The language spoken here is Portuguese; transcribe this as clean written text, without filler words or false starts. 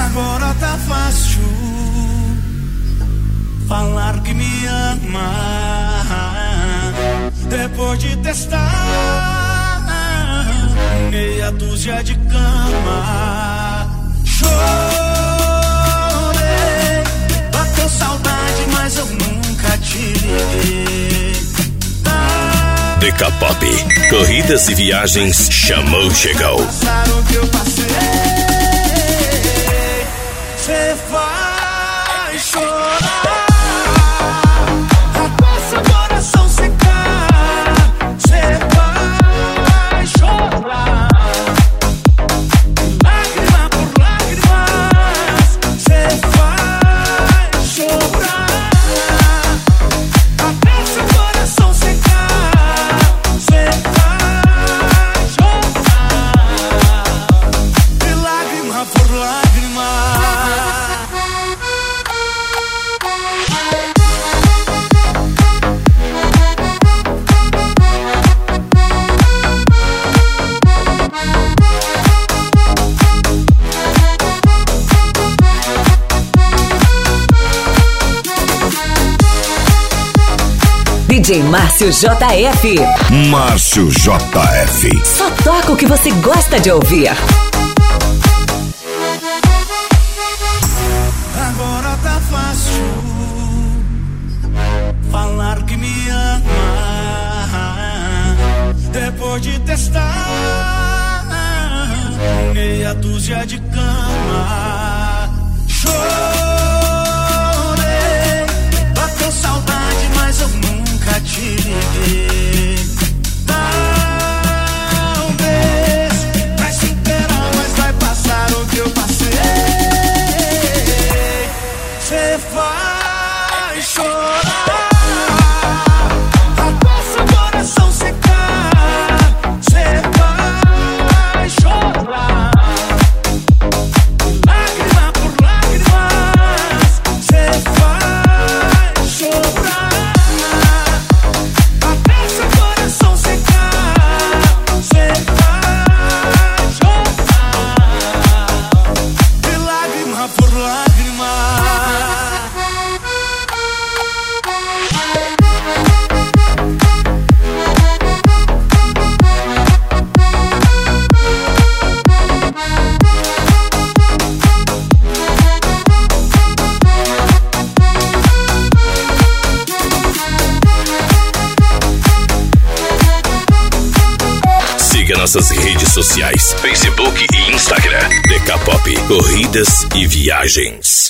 Agora tá fácil falar que me ama, depois de testar meia dúzia de cama. Chorei, bateu saudade, mas eu nunca te liguei. Decapop, corridas e viagens, chamou, chegou. Passaram o que eu passei, cê vai chorar. DJ Márcio JF. Márcio JF. Só toca o que você gosta de ouvir. Agora tá fácil falar que me ama, depois de testar meia dúzia de cama. Chorei, bateu saudade, mas eu nunca te liguei. Talvez vai se inteirar, mas vai passar o que eu passei. Cê vai chorar. Nossas redes sociais, Facebook e Instagram. Decapop, corridas e viagens.